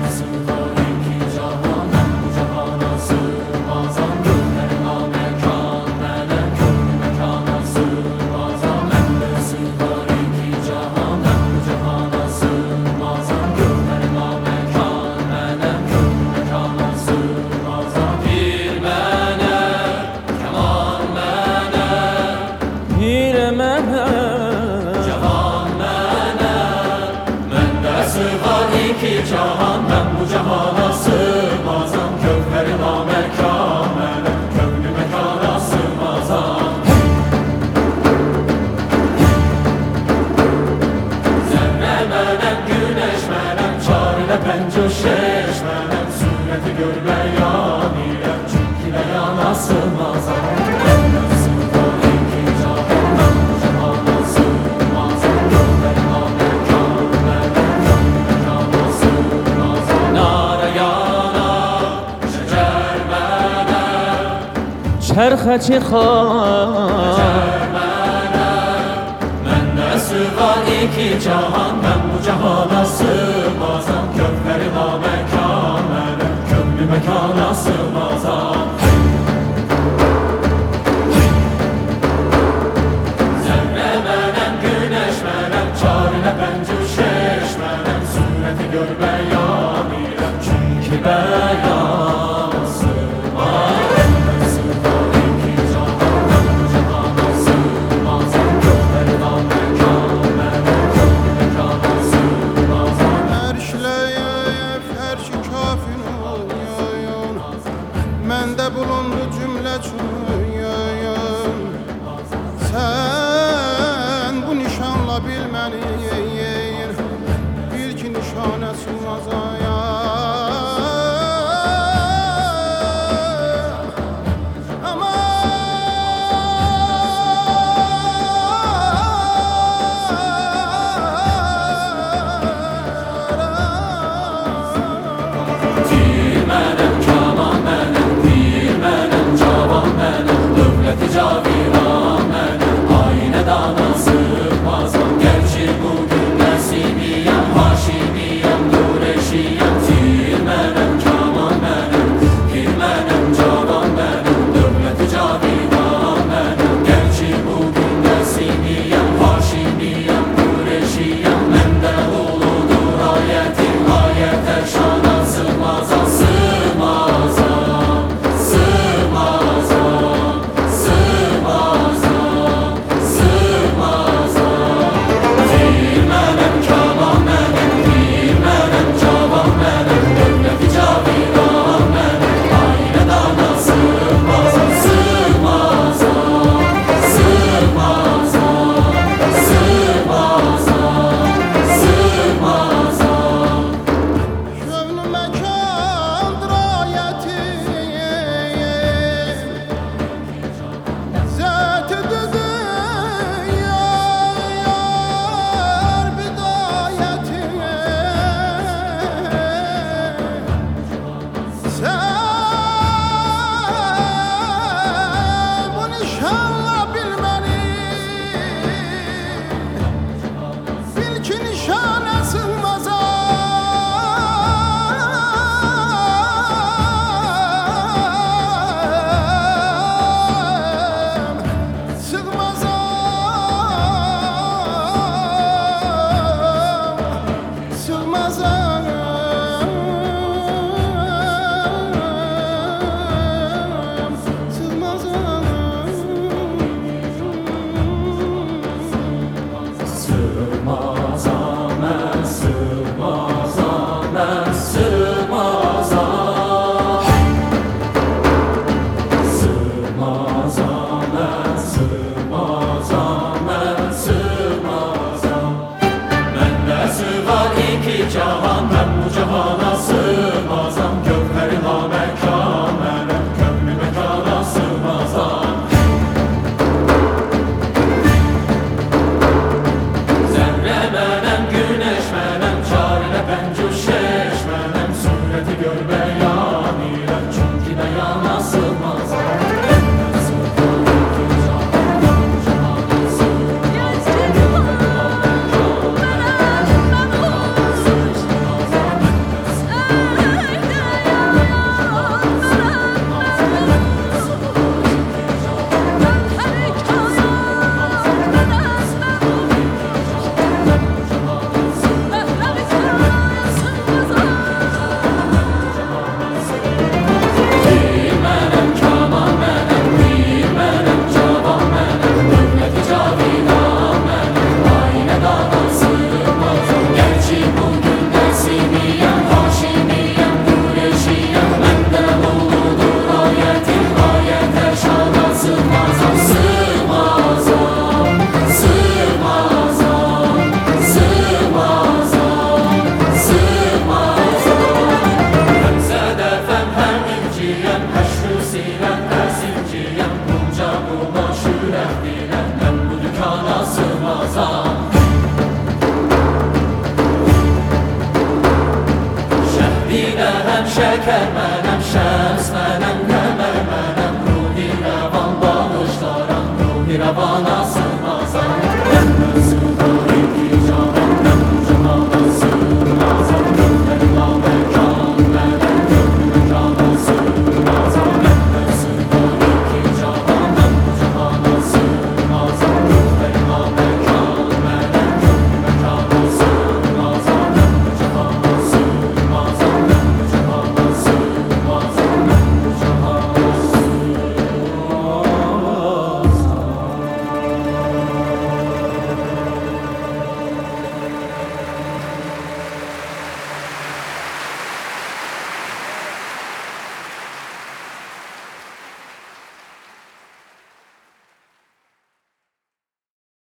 Cahan ben bu cahana sığmazam, kökleri namekâmenem, köklü mekana sığmazam. Zerre menem, güneş menem, çarine pencu şeş menem, sureti görmeyan ilem, çünkü de yana sığmazam. Çerxe çıkar Mende sığar iki cahan, ben bu cahana sığmazam, kökleri namekâmenem, köklü mekana sığmazam. Zerre menem, güneş menem, çarine pencu şeş menem, sureti görmeyan ilem, çünkü beyan sığmaz. Məndə bulundu cümlə çürüyün. Sən bu nişanla bilməni, bil ki nişanə sığmazayam. Caviran menem, ayne dana sığmazam, gerçi bugün nesibiyem, haşimiyem, nureşiyem. Tir menem, kaman menem, pir menem, cavan menem, dövleti caviran menem, gerçi bugün nesibiyem, haşimiyem, nureşiyem. Mende uludur ayetim, ayet erşana sığmazam, sığmazam, sığmazam. Cahan ben bu cahana sığmazam, kökleri namekâmenem, köklü mekana sığmazam. Zerre menem, güneş menem, çarine pencu şeş menem, sureti görmeyan ilem, çünkü de yana sığmazam. mənəm, şəkər mənəm, şəms mənəm